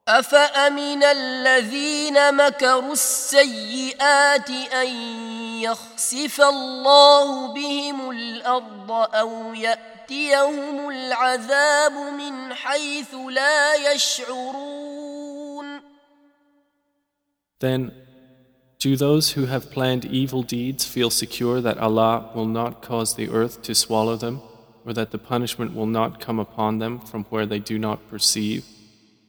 أفأمن الذين مكروا السيئات أن يخسف الله بهم الأرض أو يأتيهم العذاب من حيث لا يشعرون. Then, do those who have planned evil deeds feel secure that Allah will not cause the earth to swallow them, or that the punishment will not come upon them from where they do not perceive?